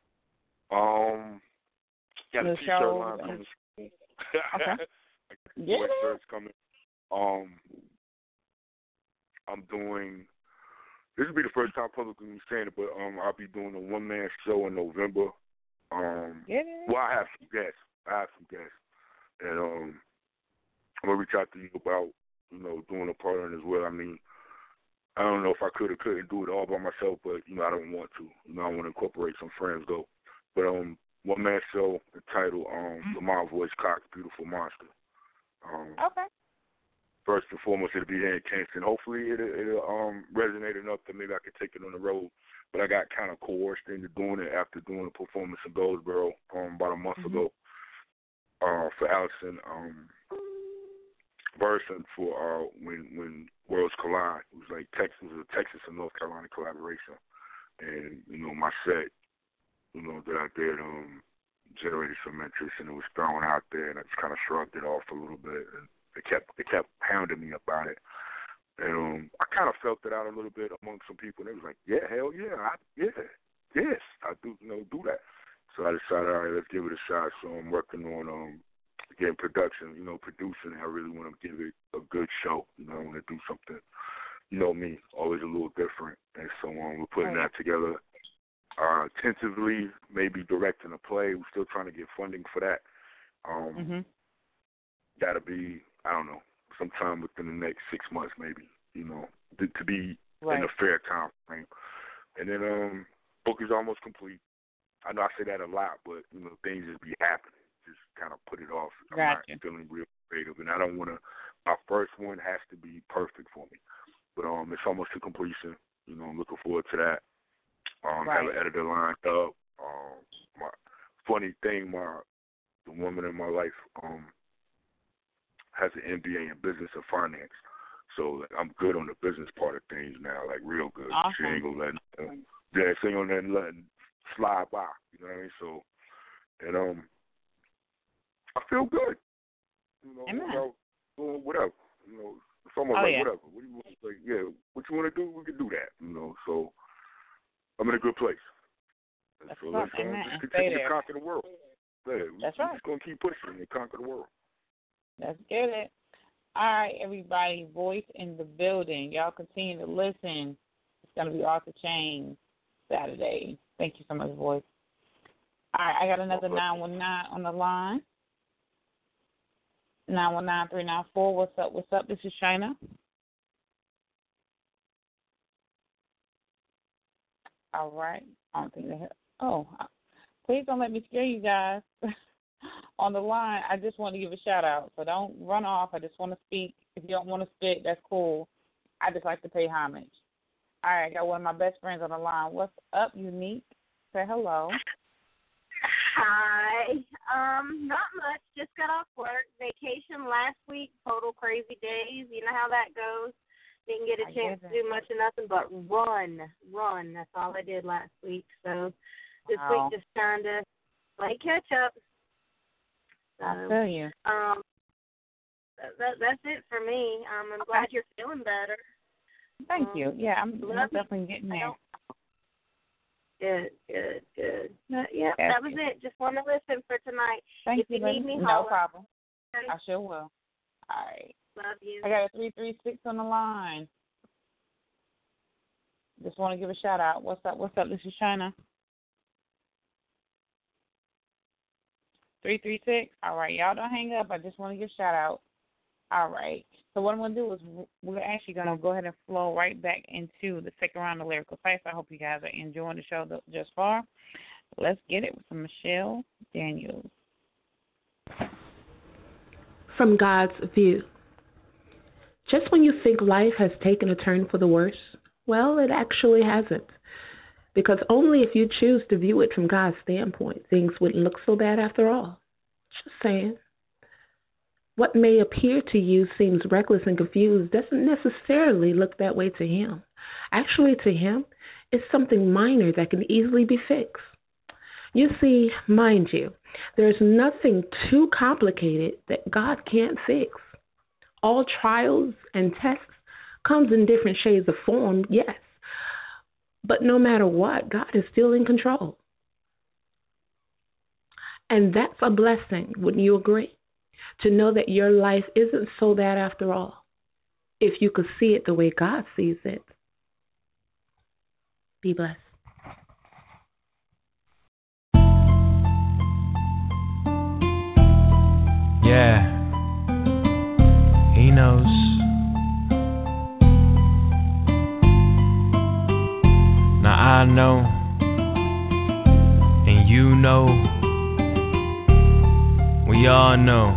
Got a t-shirt line coming. Okay. Sweatshirts coming. I'm doing. This will be the first time publicly saying it, but I'll be doing a one-man show in November. Well, I have some guests, and I'm gonna reach out to you about doing a part in as well. I mean, I don't know if I could or couldn't do it all by myself, but, I don't want to. I want to incorporate some friends, though. But one-man show entitled Lamar Voice Cox, Beautiful Monster. Okay. First and foremost, it'll be here in Kingston. Hopefully it'll resonate enough that maybe I can take it on the road. But I got kind of coerced into doing it after doing a performance in Goldsboro about a month ago for Allison Burson for when Worlds Collide. It was like Texas and North Carolina collaboration. And, my set, that I did generated some interest, and it was thrown out there, and I just kind of shrugged it off a little bit. And they kept hounding me about it. And I kind of felt it out a little bit among some people, and they was like, "Yeah, hell yeah, yes, I do, do that." So I decided, all right, let's give it a shot. So I'm working on getting production, producing. I really want to give it a good show. I want to do something, me, always a little different. And so we're putting that together. Tentatively, maybe directing a play. We're still trying to get funding for that. That'll be, I don't know, sometime within the next 6 months, maybe, to be in a fair time frame. And then book is almost complete. I know I say that a lot, but, things just be happening. Just kind of put it off. I'm not feeling real creative, and I don't want to, my first one has to be perfect for me. But it's almost to completion. I'm looking forward to that. Have an editor lined up. My funny thing, the woman in my life has an MBA in business and finance, so I'm good on the business part of things now, like real good. Awesome. She ain't gonna let nothing slide by. You know what I mean? So, and I feel good. About doing whatever. It's almost like whatever. What do you want to say? Yeah, what you want to do, we can do that. So I'm in a good place. So let's just continue to conquer the world. Yeah, That's we're right. just gonna keep pushing and conquer the world. Let's get it. All right, everybody, voice in the building. Y'all continue to listen. It's going to be off the chain Saturday. Thank you so much, voice. All right, I got another 919 on the line. 919-394. What's up? This is China. All right. I don't think they have. Oh, please don't let me scare you guys. On the line, I just want to give a shout-out, so don't run off. I just want to speak. If you don't want to spit, that's cool. I just like to pay homage. All right, I got one of my best friends on the line. What's up, Unique? Say hello. Hi. Not much. Just got off work. Vacation last week. Total crazy days. You know how that goes. Didn't get a chance to do much of nothing but run. That's all I did last week. So this week just trying to play catch-up. So, I feel you. That's it for me. I'm glad you're feeling better. Thank you. Yeah, I'm definitely getting there. Good. Yeah, that was it. Just want to listen for tonight. Thank if you need me, no holler. problem. Okay. I sure will. All right. Love you. I got a 336 on the line. Just want to give a shout out. What's up? This is China. 336. All right, y'all don't hang up. I just want to give a shout out. All right. So what I'm going to do is we're actually going to go ahead and flow right back into the second round of Lyrical Cipher. I hope you guys are enjoying the show just far. Let's get it with some Michelle Daniels. From God's view. Just when you think life has taken a turn for the worse, well, it actually hasn't. Because only if you choose to view it from God's standpoint, things wouldn't look so bad after all. Just saying. What may appear to you seems reckless and confused doesn't necessarily look that way to Him. Actually, to Him, it's something minor that can easily be fixed. You see, mind you, there's nothing too complicated that God can't fix. All trials and tests comes in different shades of form, yes. But no matter what, God is still in control. And that's a blessing, wouldn't you agree? To know that your life isn't so bad after all, if you could see it the way God sees it. Be blessed. Yeah, He knows. know, and you know, we all know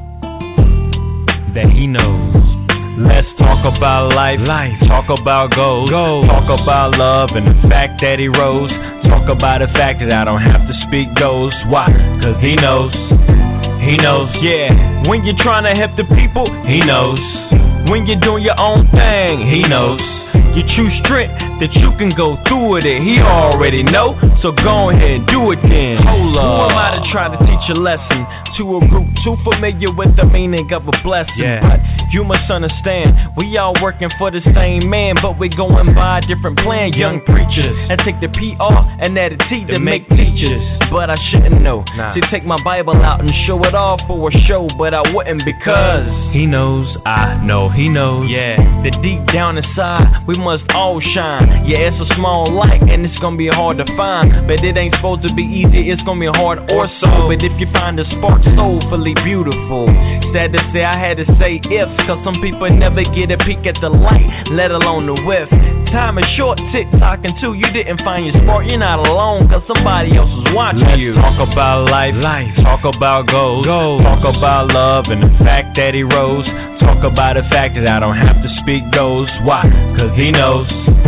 that he knows. Let's talk about life, talk about goals, talk about love and the fact that he rose. Talk about the fact that I don't have to speak those. Why? Cause he knows, yeah. When you're trying to help the people, he knows. When you're doing your own thing, he knows. Your true strength, that you can go through with it, he already know. So go ahead, do it then. Hold up. Who am I to try to teach a lesson to a group too familiar with the meaning of a blessing? Yeah. But you must understand, we all working for the same man, but we going by a different plan. Young preachers, and take the PR and add a T to make teachers. But I shouldn't know. To take my Bible out and show it off for a show, but I wouldn't because he knows, I know he knows. Yeah, that deep down inside, we must all shine. Yeah, it's a small light and it's gonna be hard to find, but it ain't supposed to be easy, it's gonna be hard or so. But if you find a spark soulfully beautiful, sad to say I had to say if, cause some people never get a peek at the light, let alone the whiff. Time is short, tick-tocking too. You didn't find your spark, you're not alone, cause somebody else is watching you. Talk about life, talk about goals, talk about love and the fact that he rose. Talk about the fact that I don't have to speak those. Why? Cause he knows,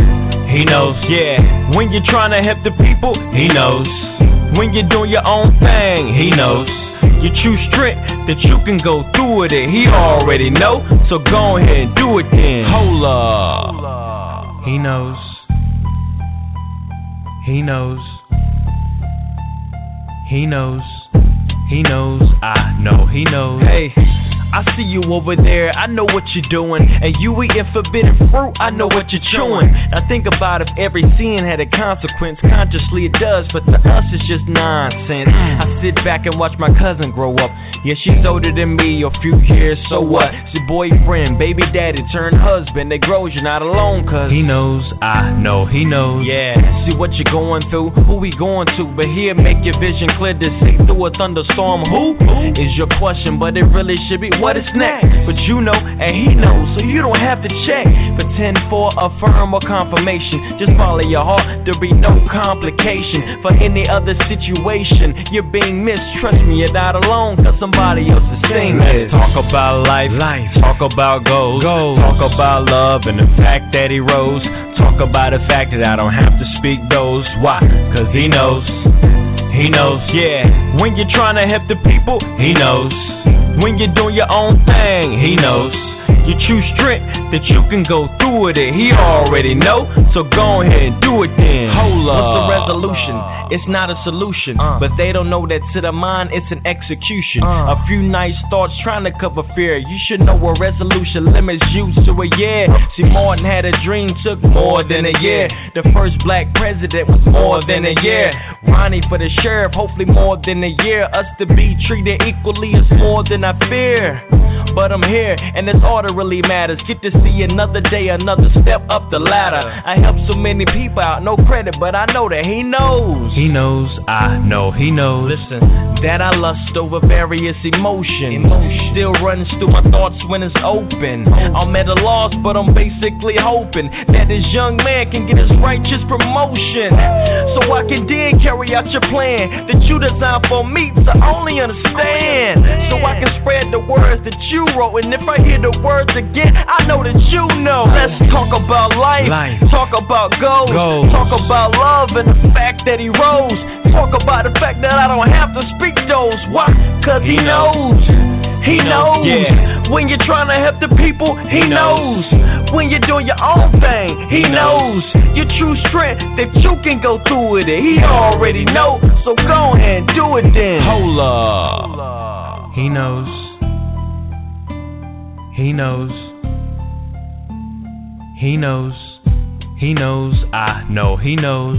yeah. When you're trying to help the people, he knows. When you're doing your own thing, he knows. Your true strength, that you can go through with it, he already know. So go ahead, do it then. Hold up. He knows. He knows. He knows. He knows. I know he knows. Hey, I see you over there, I know what you're doing. And you eating forbidden fruit, I know what you're chewing. Now think about if every sin had a consequence. Consciously it does, but to us it's just nonsense. I sit back and watch my cousin grow up. Yeah, she's older than me a few years, so what? It's your boyfriend, baby daddy, turned husband. They grows, you're not alone, cause he knows, I know he knows. Yeah, see what you're going through, who we going to. But here, make your vision clear to see through a thunderstorm. Who is your question, but it really should be what is next. But you know, and he knows, so you don't have to check. Pretend for affirm or confirmation. Just follow your heart, there'll be no complication. For any other situation, you're being missed. Trust me, you're not alone, cause somebody else is saying this. Talk about life, talk about goals, talk about love and the fact that he rose. Talk about the fact that I don't have to speak those. Why? Cause he knows, yeah. When you're trying to help the people, he knows. When you're doing your own thing, he knows. Your true strength, that you can go through with it, he already know. So go ahead and do it then. Hold up. What's the resolution? It's not a solution, but they don't know that to the mind it's an execution. A few nice thoughts trying to cover fear. You should know a resolution limits you to a year. See, Martin had a dream, took more than a year. The first black president was more than a year. Ronnie for the sheriff, hopefully more than a year. Us to be treated equally is more than I fear. But I'm here, and it's all that really matters. Get to see another day, another step up the ladder. I help so many people out, no credit, but I know that he knows. He knows, I know he knows. Listen, that I lust over various emotions. Still runs through my thoughts when it's open. I'm at a loss, but I'm basically hoping that this young man can get his righteous promotion. So I can then carry out your plan that you designed for me to only understand. So I can spread the words that you wrote, and if I hear the words again, I know that you know. Let's talk about life. Talk about goals, talk about love and the fact that he rose. Talk about the fact that I don't have to speak those. Why? Cause he knows. He knows. Yeah. When you're trying to help the people, he knows. When you're doing your own thing, he knows. Your true strength, that you can go through with it, he already know. So go ahead and do it then. Hold up. He knows. He knows. He knows. He knows. I know he knows.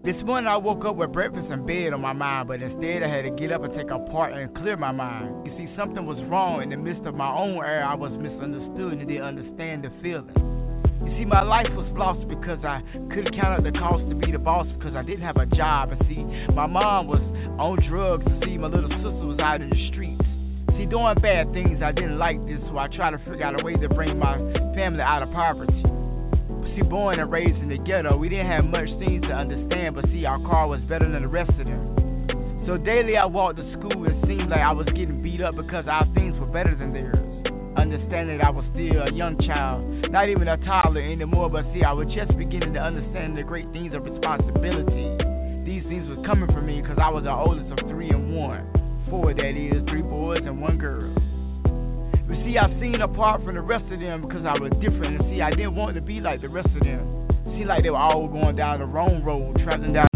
This morning I woke up with breakfast in bed on my mind, but instead I had to get up and take a part and clear my mind. You see, something was wrong in the midst of my own error. I was misunderstood and didn't understand the feeling. You see, my life was lost because I couldn't count up the cost to be the boss because I didn't have a job. And see, my mom was on drugs. See, my little sister was out in the streets. See, doing bad things, I didn't like this, so I tried to figure out a way to bring my family out of poverty. See, born and raised in the ghetto, we didn't have much things to understand, but see, our car was better than the rest of them. So daily I walked to school, it seemed like I was getting beat up because our things were better than theirs. Understanding that I was still a young child, not even a toddler anymore, but see, I was just beginning to understand the great things of responsibility. These things was coming from me because I was the oldest of 3 and 1. 4, that is, 3 boys and 1 girl. But see, I seen apart from the rest of them because I was different. And see, I didn't want to be like the rest of them. See, like they were all going down the wrong road, traveling down.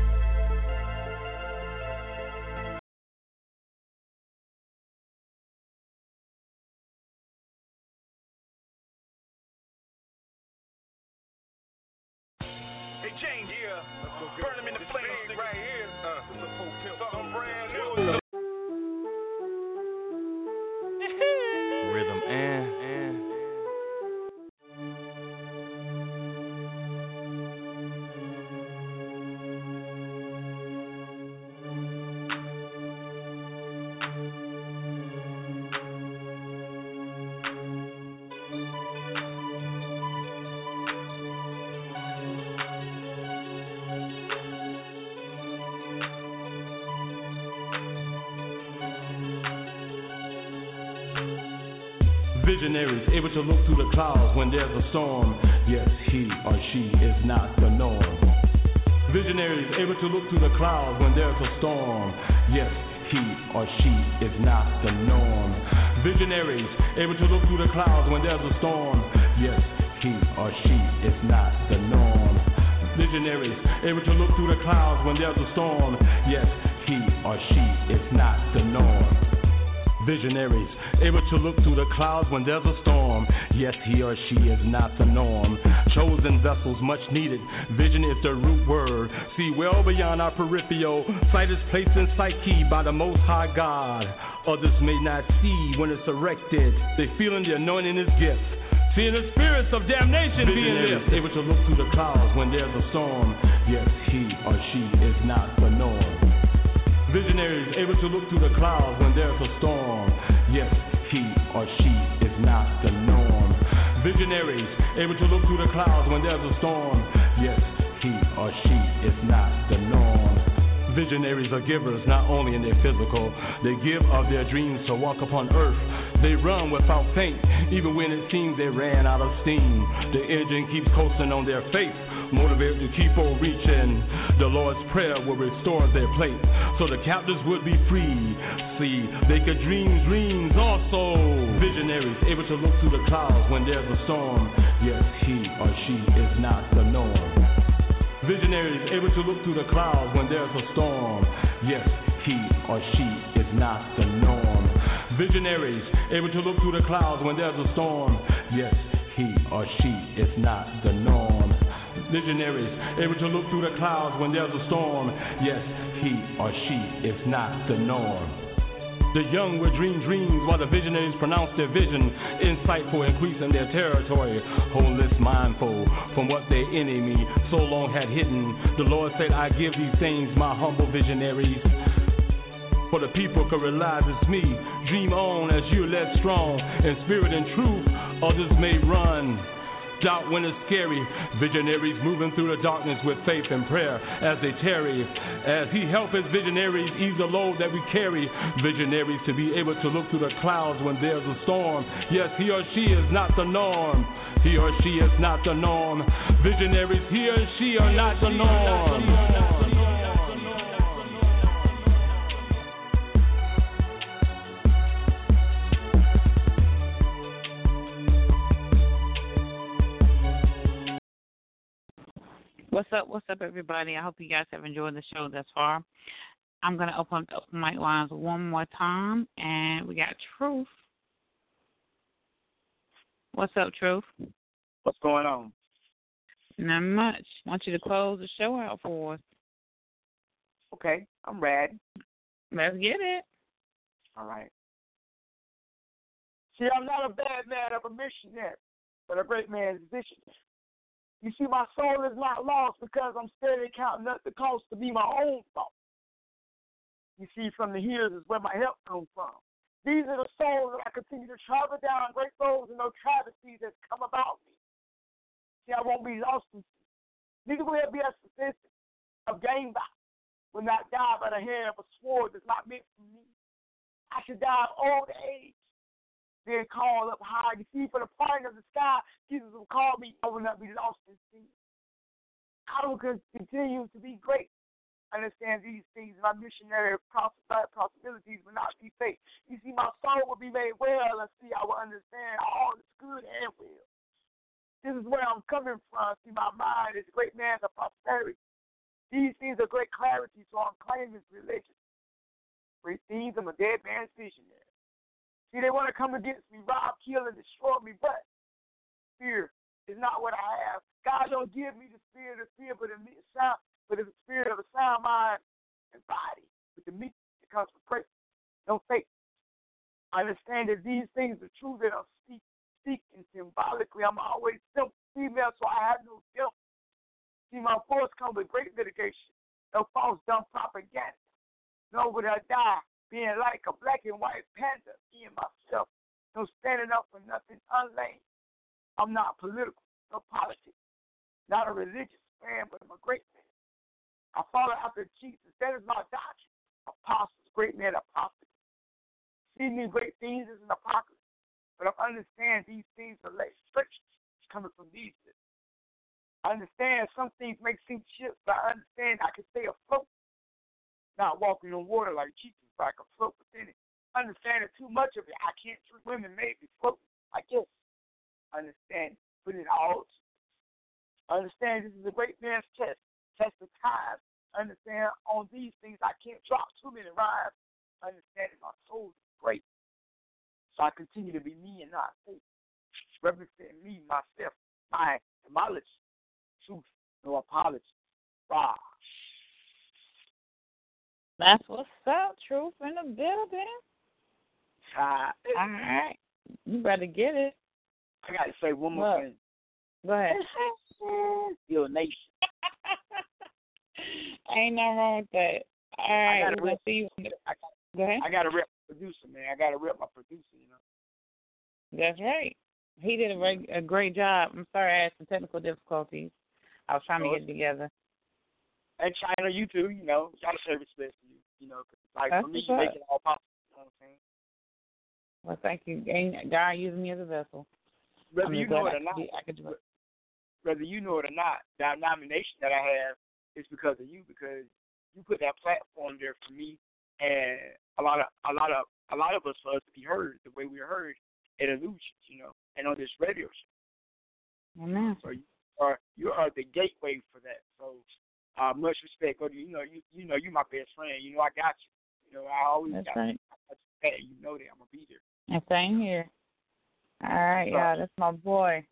Hey, Jane, yeah. Burn them in the flames right here. Something brand new. Rhythm and Visionaries able to look through the clouds when there's a storm. Yes, he or she is not the norm. Visionaries able to look through the clouds when there's a storm. Yes, he or she is not the norm. Visionaries able to look through the clouds when there's a storm. Yes, he or she is not the norm. Visionaries able to look through the clouds when there's a storm. Yes, he or she is not the norm. Visionaries able to look through the clouds when there's a storm. Yes, he or she is not the norm. Chosen vessels, much needed. Vision is the root word. See well beyond our peripheral. Sight is placed in psyche by the Most High God. Others may not see when it's erected. They feeling the anointing is gift. Seeing the spirits of damnation being lifted. Able to look through the clouds when there's a storm. Yes, he or she is not the norm. Visionaries able to look through the clouds when there's a storm. Yes, he or she is not the norm. Visionaries able to look through the clouds when there's a storm. Yes, he or she is not the norm. Visionaries are givers not only in their physical. They give of their dreams to walk upon earth. They run without faint, even when it seems they ran out of steam. The engine keeps coasting on their faith, motivated to keep on reaching. The Lord's prayer will restore their place, so the captives would be free. See, they could dream dreams also. Visionaries able to look through the clouds when there's a storm. Yes, he or she is not the norm. Visionaries able to look through the clouds when there's a storm. Yes, he or she is not the norm. Visionaries able to look through the clouds when there's a storm. Yes, he or she is not the norm. Visionaries able to look through the clouds when there's a storm. Yes, he or she is not the norm. The young will dream dreams while the visionaries pronounce their vision, insightful, increasing their territory, wholeness mindful from what their enemy so long had hidden. The Lord said, I give these things, my humble visionaries, for the people can realize it's me. Dream on as you're led strong in spirit and truth. Others may run, doubt when it's scary. Visionaries moving through the darkness with faith and prayer as they tarry. As he helps his visionaries ease the load that we carry. Visionaries to be able to look through the clouds when there's a storm. Yes, he or she is not the norm. He or she is not the norm. Visionaries, he or she are not the norm. What's up, everybody? I hope you guys have enjoyed the show thus far. I'm going to open up the mic lines one more time, and we got Truth. What's up, Truth? What's going on? Not much. I want you to close the show out for us. Okay, I'm ready. Let's get it. All right. See, I'm not a bad man of a missionary, but a great man's visionary. You see, my soul is not lost because I'm steadily counting up the cost to be my own thought. You see, from the hills is where my help comes from. These are the souls that I continue to travel down, great roads and no travesties that come about me. See, I won't be lost in sea. Neither will it be a statistic of gain by. Will not die by the hand of a sword that's not meant for me. I should die of old age, then call up high. You see, for the parting of the sky, Jesus will call me. I will not be lost in sea. I will continue to be great. Understand these things. My missionary possibilities will not be fake. You see, my soul will be made well. And see, I will understand all that's good and well. This is where I'm coming from. See, my mind is a great man of prosperity. These things are great clarity, so I'm claiming religion. Great things, I'm a dead man's visionary. See, they want to come against me, rob, kill, and destroy me, but fear is not what I have. God don't give me the spirit of fear, but the spirit of a sound mind and body, with the meat that comes from prayer. No faith. I understand that these things are true that I'm speaking symbolically. I'm always simple female, so I have no guilt. See, my force comes with great litigation. No false, dumb propaganda. Nor would I die being like a black and white panther, being myself. No standing up for nothing unlame. I'm not political, no politics. Not a religious man, but I'm a great man. I follow after Jesus. That is my doctrine. Apostles, great men, apostles. See me great things is an apocalypse. But I understand these things are less restrictions coming from these things. I understand some things make seem ships, but I understand I can stay afloat. Not walking on water like Jesus, but I can float within it. Understanding too much of it, I can't treat women made me float like this. Understand, put it all. Understand this is a great man's test of time. Understand on these things I can't drop too many rhymes. Understanding my soul is great. So I continue to be me and not fake. Representing me, myself, my knowledge. Truth, no apology. Wow. That's what's up, Truth in the building. All right. You better get it. I got to say one more thing. Go ahead. Your nation. Ain't nothing wrong with that. All right. We're going to see you. Go ahead. I got to rep my producer, man. I got to rep my producer, you know. That's right. He did a great job. I'm sorry I had some technical difficulties. I was trying to get it together. And China, you too, you know. Got to show respect to you, you know. Cause like that's for me, you make it all possible. You know what I'm saying? Well, thank you. God using me as a vessel. Whether you know it or not, whether you know it or not, that nomination that I have is because of you, because you put that platform there for me and a lot of us for us to be heard the way we're heard at Illusions, you know, and on this radio show. Amen. So you are the gateway for that. So much respect. You know you're my best friend. You know I got you. You know I always that's got right. you. You know that I'm gonna be there. And same here. All right, y'all. That's my boy.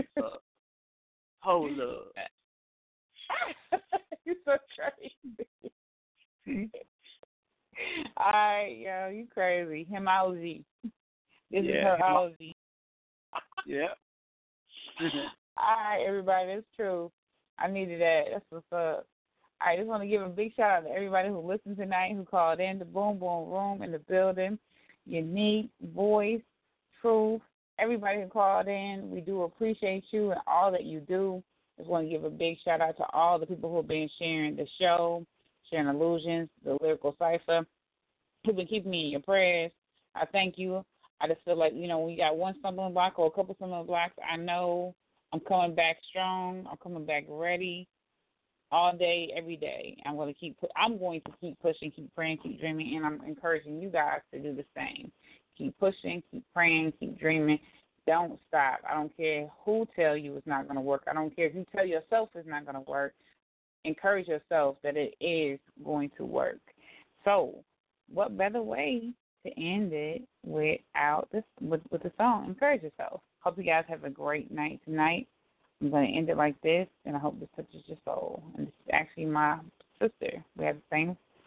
Hold up. You're so crazy. All right, yo, you crazy. Him OG. This is her OG. Yeah. All right, everybody, that's true. I needed that. That's what's up. I just want to give a big shout out to everybody who listened tonight, who called in the Boom Boom Room in the building. Unique, Voice, Truth, everybody who called in. We do appreciate you and all that you do. Just want to give a big shout out to all the people who have been sharing the show, sharing Illusions, the Lyrical Cipher, who've been keeping me in your prayers. I thank you. I just feel like, you know, when you got one stumbling block or a couple stumbling blocks, I know I'm coming back strong. I'm coming back ready all day, every day. I'm going to keep pushing, keep praying, keep dreaming, and I'm encouraging you guys to do the same. Keep pushing, keep praying, keep dreaming. Don't stop. I don't care who tell you it's not going to work. I don't care if you tell yourself it's not going to work. Encourage yourself that it is going to work. So, what better way to end it with the song? Encourage yourself. Hope you guys have a great night tonight. I'm going to end it like this, and I hope this touches your soul. And this is actually my sister. We have the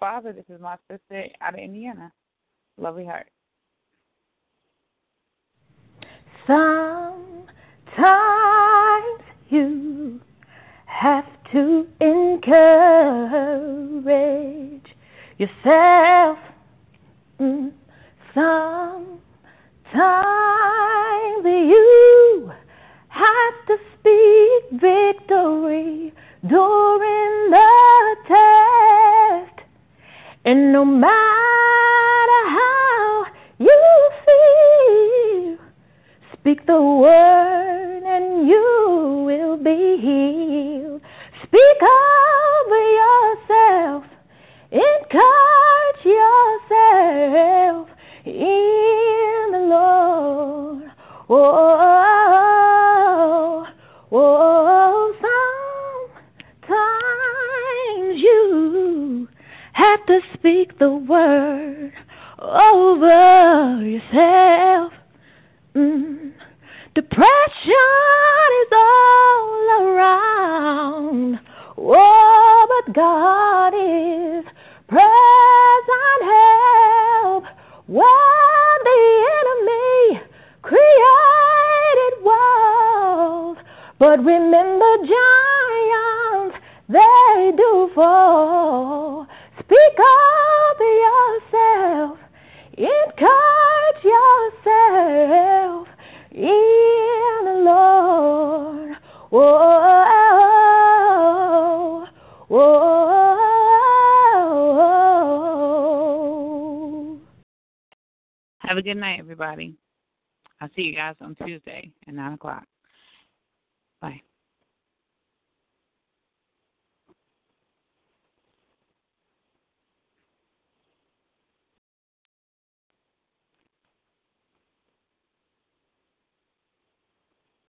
father. This is my sister out of Indiana. Lovely heart. Sometimes you have to encourage yourself. Sometimes you have to speak victory during the test. And no matter how you feel, speak the word and you will be healed. Speak over yourself. Encourage yourself in the Lord. Sometimes you have to speak the word over yourself. Depression is all around. But God is present help when the enemy created walls. But remember, giants, they do fall. Speak up yourself. Encourage yourself in the Lord. Have a good night, everybody. I'll see you guys on Tuesday at 9 o'clock.